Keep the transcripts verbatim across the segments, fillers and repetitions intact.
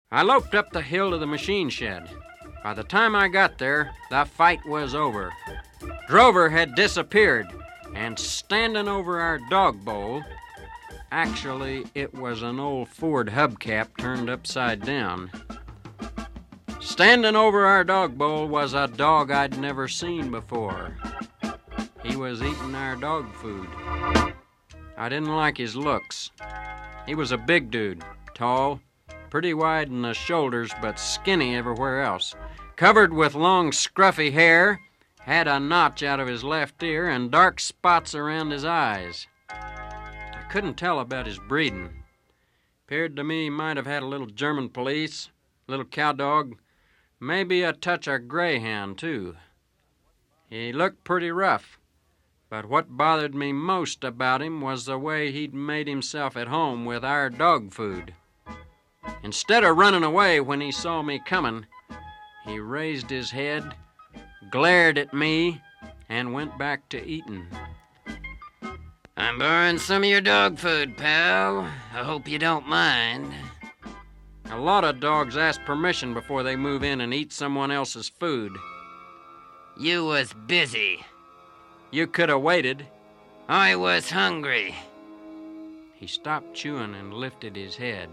I loped up the hill to the machine shed. By the time I got there, the fight was over. Drover had disappeared, and standing over our dog bowl, actually, it was an old Ford hubcap turned upside down. Standing over our dog bowl was a dog I'd never seen before. He was eating our dog food. I didn't like his looks. He was a big dude, tall, pretty wide in the shoulders, but skinny everywhere else. Covered with long, scruffy hair, had a notch out of his left ear and dark spots around his eyes. I couldn't tell about his breeding. Appeared to me he might have had a little German police, a little cowdog, maybe a touch of greyhound, too. He looked pretty rough, but what bothered me most about him was the way he'd made himself at home with our dog food. Instead of running away when he saw me coming, he raised his head, glared at me, and went back to eating. I'm borrowing some of your dog food, pal. I hope you don't mind. A lot of dogs ask permission before they move in and eat someone else's food. You was busy. You could have waited. I was hungry. He stopped chewing and lifted his head.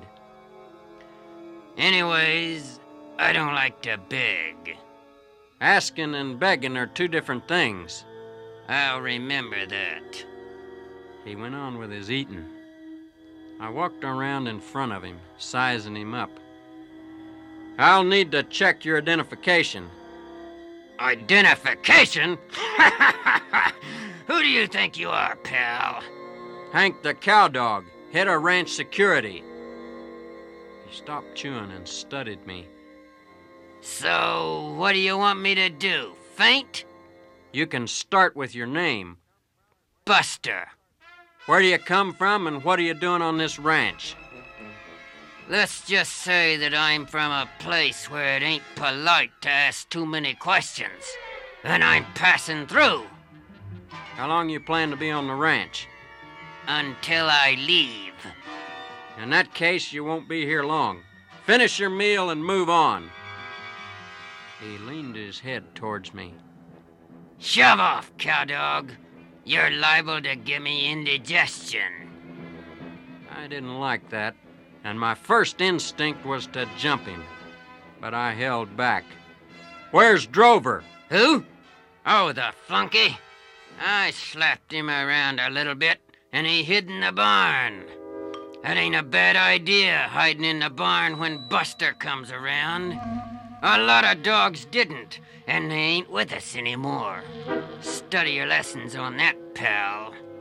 Anyways, I don't like to beg. Asking and begging are two different things. I'll remember that. He went on with his eating. I walked around in front of him, sizing him up. I'll need to check your identification. Identification? Who do you think you are, pal? Hank the Cowdog, head of ranch security. He stopped chewing and studied me. So, what do you want me to do? Faint? You can start with your name. Buster. Where do you come from and what are you doing on this ranch? Let's just say that I'm from a place where it ain't polite to ask too many questions. And I'm passing through. How long you plan to be on the ranch? Until I leave. In that case, you won't be here long. Finish your meal and move on. He leaned his head towards me. Shove off, cowdog. You're liable to give me indigestion. I didn't like that, and my first instinct was to jump him. But I held back. Where's Drover? Who? Oh, the flunky. I slapped him around a little bit, and he hid in the barn. That ain't a bad idea, hiding in the barn when Buster comes around. A lot of dogs didn't, and they ain't with us anymore. Study your lessons on that, pal.